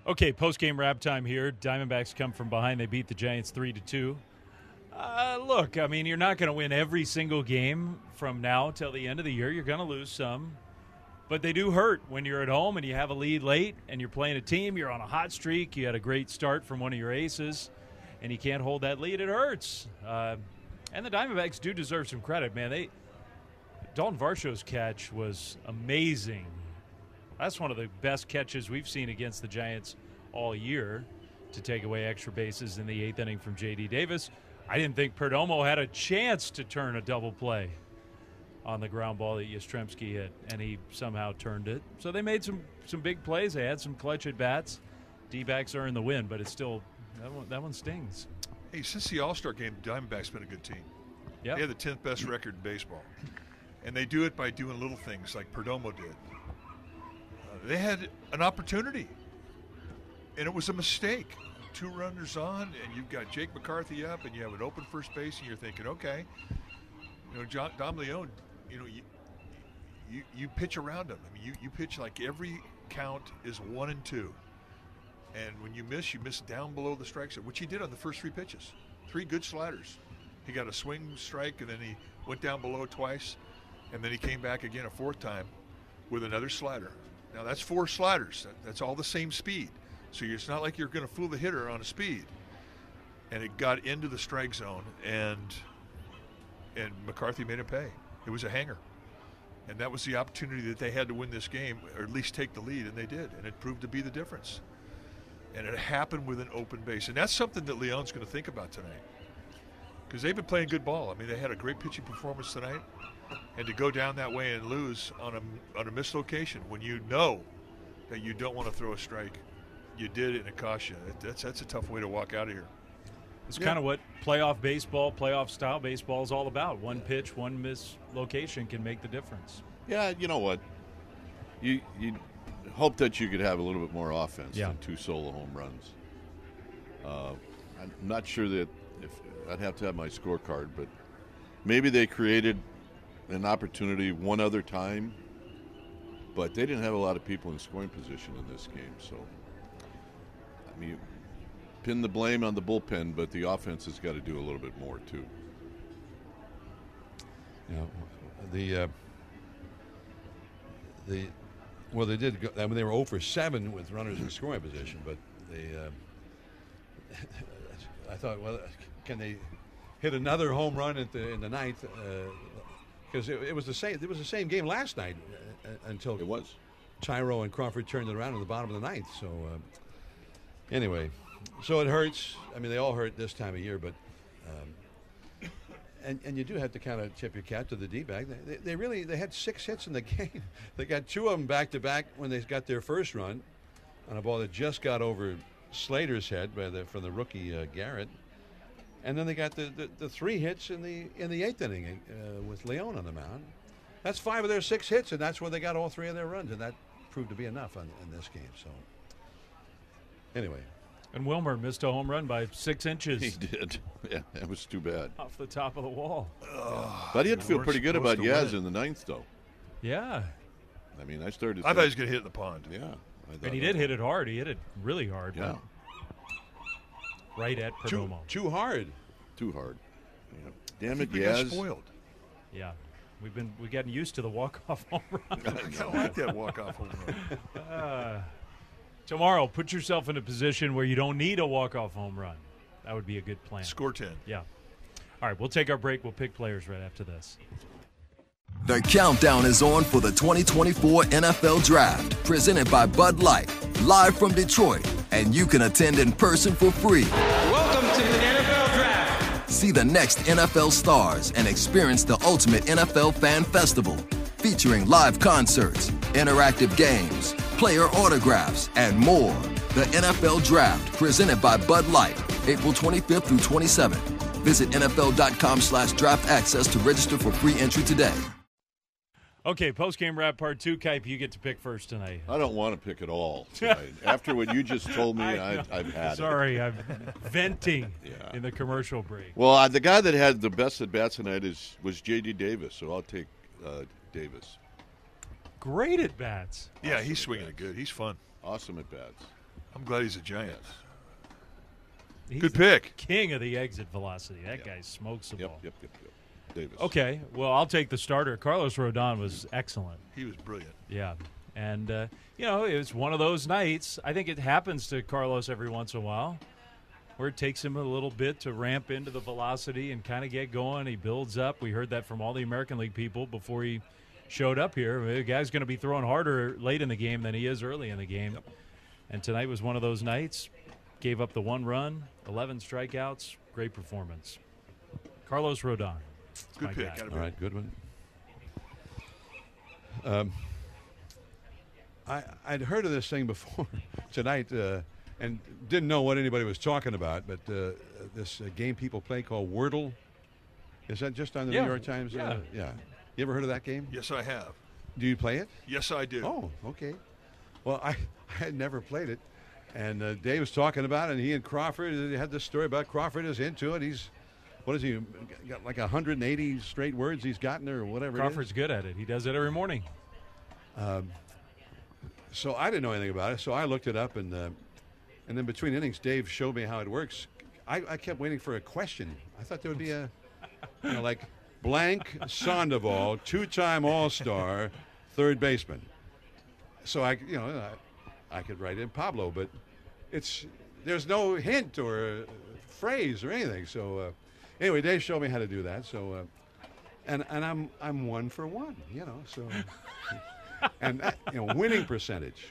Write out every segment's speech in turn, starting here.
Okay, post-game wrap time here. Diamondbacks come from behind. They beat the Giants 3-2. Look, I mean, you're not going to win every single game from now till the end of the year. You're going to lose some. But they do hurt when you're at home and you have a lead late and you're playing a team. You're on a hot streak. You had a great start from one of your aces, and you can't hold that lead. It hurts. And the Diamondbacks do deserve some credit, man. Dalton Varsho's catch was amazing. That's one of the best catches we've seen against the Giants all year to take away extra bases in the eighth inning from J.D. Davis. I didn't think Perdomo had a chance to turn a double play on the ground ball that Yastrzemski hit, and he somehow turned it. So they made some big plays. They had some clutch at-bats. D-backs are in the win, but it's still that one stings. Hey, since the All-Star game, the Diamondbacks been a good team. Yep. They have the 10th best record in baseball. And they do it by doing little things like Perdomo did. They had an opportunity, and it was a mistake. 2 runners on, and you've got Jake McCarthy up, and you have an open first base, and you're thinking, okay, Dom Leone, you pitch around him. I mean, you pitch like every count is 1 and 2, and when you miss down below the strike zone, which he did on the first 3 pitches, 3 good sliders. He got a swing strike, and then he went down below twice, and then he came back again a 4th time with another slider. Now, that's 4 sliders. That's all the same speed. So it's not like you're going to fool the hitter on a speed. And it got into the strike zone, and McCarthy made him pay. It was a hanger. And that was the opportunity that they had to win this game, or at least take the lead, and they did. And it proved to be the difference. And it happened with an open base. And that's something that Leone's going to think about tonight. Because they've been playing good ball. I mean, they had a great pitching performance tonight. And to go down that way and lose on a mislocation when you know that you don't want to throw a strike, you did it and it cost you. That's a tough way to walk out of here. It's kind of what playoff baseball, playoff-style baseball is all about. One pitch, one mislocation can make the difference. Yeah, you know what? You hope that you could have a little bit more offense than 2 solo home runs. I'm not sure that if I'd have to have my scorecard, but maybe they created an opportunity one other time, but they didn't have a lot of people in scoring position in this game. So, I mean, pin the blame on the bullpen, but the offense has got to do a little bit more too. They did. I mean, they were 0 for 7 with runners in scoring position, but I thought, well, can they hit another home run in the ninth? Because it was the same. It was the same game last night until it was. Tyro and Crawford turned it around in the bottom of the ninth. So anyway, so it hurts. I mean, they all hurt this time of year, but and you do have to kind of tip your cap to the D-bag. They had 6 hits in the game. They got 2 of them back to back when they got their first run on a ball that just got over Slater's head from the rookie Garrett. And then they got the 3 hits in the 8th inning with Leone on the mound. That's 5 of their 6 hits, and that's where they got all 3 of their runs, and that proved to be enough in this game. So, anyway. And Wilmer missed a home run by 6 inches. He did. Yeah, that was too bad. Off the top of the wall. But he had to feel pretty good about Yaz in the 9th, though. Yeah. I mean, I thought he was going to hit it in the pond. Yeah. And he did hit it hard. He hit it really hard. Yeah. Right at Perdomo. Too hard. Too hard. Yeah. Damn it, Yaz. Yaz. Got spoiled. Yeah. We've gotten used to the walk-off home run. I like that walk-off home run. Tomorrow, put yourself in a position where you don't need a walk-off home run. That would be a good plan. Score 10. Yeah. All right, we'll take our break. We'll pick players right after this. The countdown is on for the 2024 NFL Draft, presented by Bud Light, live from Detroit, and you can attend in person for free. Welcome to the NFL Draft. See the next NFL stars and experience the ultimate NFL fan festival, featuring live concerts, interactive games, player autographs, and more. The NFL Draft, presented by Bud Light, April 25th through 27th. Visit NFL.com/draft access to register for free entry today. Okay, post-game wrap part 2. Kipe, you get to pick first tonight. I don't want to pick at all tonight. After what you just told me, I've had Sorry, I'm venting in the commercial break. Well, the guy that had the best at-bats tonight was J.D. Davis, so I'll take Davis. Great at-bats. Yeah, he's swinging it good. He's fun. Awesome at-bats. I'm glad he's a Giant. He's Good the pick. King of the exit velocity. That guy smokes the ball. Yep. Davis. Okay, well, I'll take the starter. Carlos Rodon was excellent. He was brilliant. Yeah. And, you know, it was one of those nights. I think it happens to Carlos every once in a while where it takes him a little bit to ramp into the velocity and kind of get going. He builds up. We heard that from all the American League people before he showed up here. The guy's going to be throwing harder late in the game than he is early in the game. Yep. And tonight was one of those nights. Gave up the 1 run, 11 strikeouts. Great performance. Carlos Rodon. Good pick. Guy. All right, good one. I'd heard of this thing before tonight and didn't know what anybody was talking about, but this game people play called Wordle. Is that just on the New York Times? Yeah. Yeah. You ever heard of that game? Yes, I have. Do you play it? Yes, I do. Oh, okay. Well, I had never played it, and Dave was talking about it, and he and Crawford had this story about Crawford is into it. He's, what is he, got like 180 straight words he's gotten or whatever Crawford's it is. good at it. He does it every morning. So I didn't know anything about it, so I looked it up, and then between innings, Dave showed me how it works. I kept waiting for a question. I thought there would be a, like, blank Sandoval, 2-time All-Star, third baseman. So I could write in Pablo, but there's no hint or phrase or anything. So anyway, Dave showed me how to do that. So and I'm 1 for 1, So and that, winning percentage.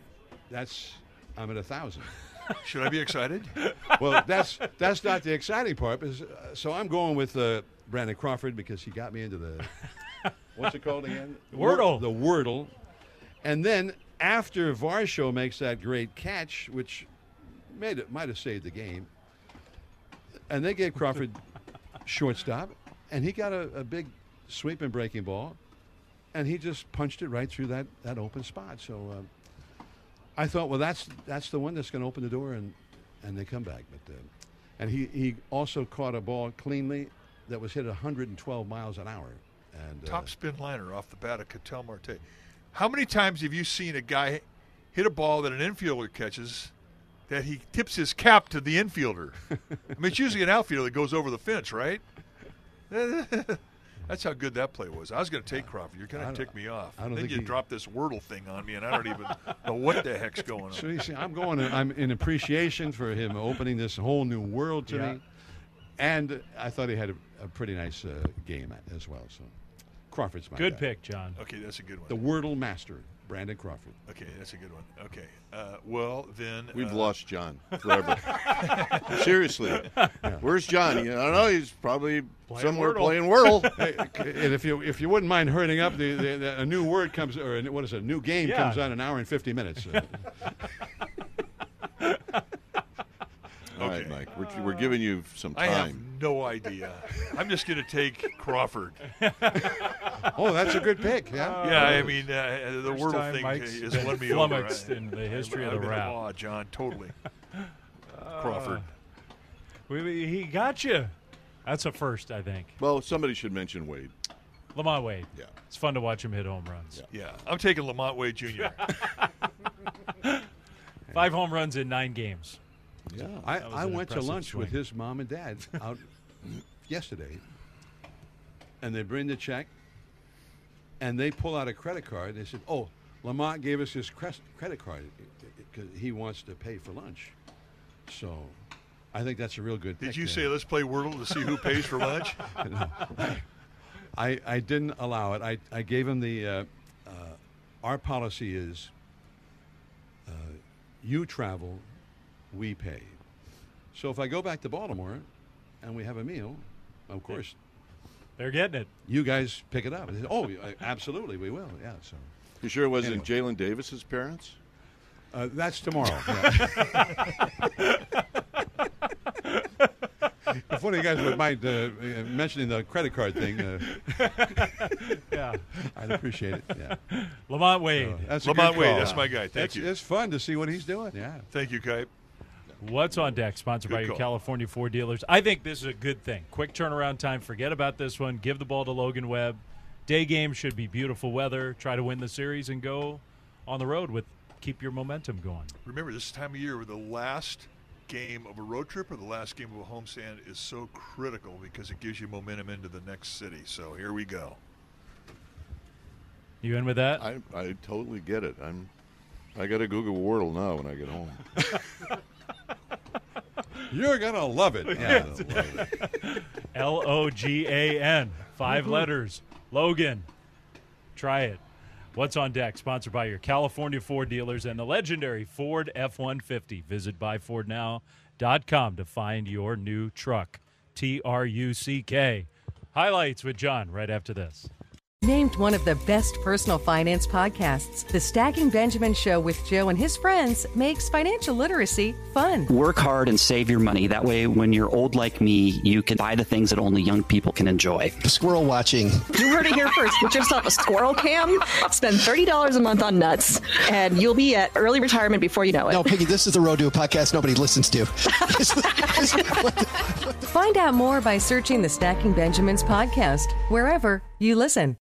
I'm at 1,000. Should I be excited? Well, that's not the exciting part. So I'm going with Brandon Crawford because he got me into the what's it called again? Wordle. The Wordle. And then after Varsho makes that great catch, which might have saved the game, and they gave Crawford shortstop, and he got a big sweeping breaking ball, and he just punched it right through that open spot. So I thought, well, that's the one that's going to open the door, and they come back. But and he also caught a ball cleanly that was hit 112 miles an hour. And Top spin liner off the bat of Ketel Marte. How many times have you seen a guy hit a ball that an infielder catches that he tips his cap to the infielder? I mean, it's usually an outfielder that goes over the fence, right? That's how good that play was. I was going to take Crawford. You're going to tick me off. Then you drop this Wordle thing on me, and I don't even know what the heck's going on. So you see, I'm in appreciation for him opening this whole new world to me. And I thought he had a pretty nice game as well. So Crawford's my Good guy. pick, John. Okay, that's a good one. The Wordle master, Brandon Crawford. Okay, that's a good one. Okay. Well, then. We've lost John forever. Seriously. Where's John? I don't know. He's probably somewhere playing Wordle. Hey, and if you wouldn't mind hurrying up, a new word comes, or what is it? A new game comes out in an hour and 50 minutes. All right, Mike. We're giving you some time. I have no idea. I'm just going to take Crawford. Oh, that's a good pick. Yeah. Yeah, I mean, the Wordle thing has won me over. Flummoxed in the history of the I'm in rap. awe, John, totally. Crawford. He got you. That's a first, I think. Well, somebody should mention Wade. Lamont Wade. Yeah. It's fun to watch him hit home runs. Yeah, I'm taking Lamont Wade Jr. 5 home runs in 9 games. Yeah. was I an went to impressive lunch swing. with his mom and dad out yesterday, and they bring the check, and they pull out a credit card. They said, "Oh, Lamont gave us his credit card because he wants to pay for lunch." So, I think that's a real good pick. Did you say let's play Wordle to see who pays for lunch? I didn't allow it. I gave him the. Our policy is, you travel, we pay. So if I go back to Baltimore, and we have a meal, of course, They're getting it. you guys pick it up. They say, oh, absolutely, we will. Yeah. So You sure it wasn't Jalen Davis's parents? that's tomorrow. Yeah. If one of you guys would mind mentioning the credit card thing, Yeah. I'd appreciate it. Yeah. Lamont Wade. That's Lamont a good Wade, call. that's my guy. Thank you. It's fun to see what he's doing. Yeah. Thank you, Kipe. What's on deck? Sponsored Good by your call. California Ford dealers. I think this is a good thing. Quick turnaround time. Forget about this one. Give the ball to Logan Webb. Day game should be beautiful weather. Try to win the series and go on the road with keep your momentum going. Remember, this time of year where the last game of a road trip or the last game of a homestand is so critical because it gives you momentum into the next city. So here we go. You in with that? I totally get it. I got to Google Wordle now when I get home. You're going to love it. Yeah, Logan. 5 letters. Logan. Try it. What's on Deck? Sponsored by your California Ford dealers and the legendary Ford F-150. Visit buyfordnow.com to find your new truck. TRUCK. Highlights with John right after this. Named one of the best personal finance podcasts, The Stacking Benjamin Show with Joe and his friends makes financial literacy fun. Work hard and save your money. That way, when you're old like me, you can buy the things that only young people can enjoy. Squirrel watching. You heard it here first. Get yourself a squirrel cam. Spend $30 a month on nuts, and you'll be at early retirement before you know it. No, Piggy, this is the Road to a podcast nobody listens to. Find out more by searching the Stacking Benjamins podcast wherever you listen.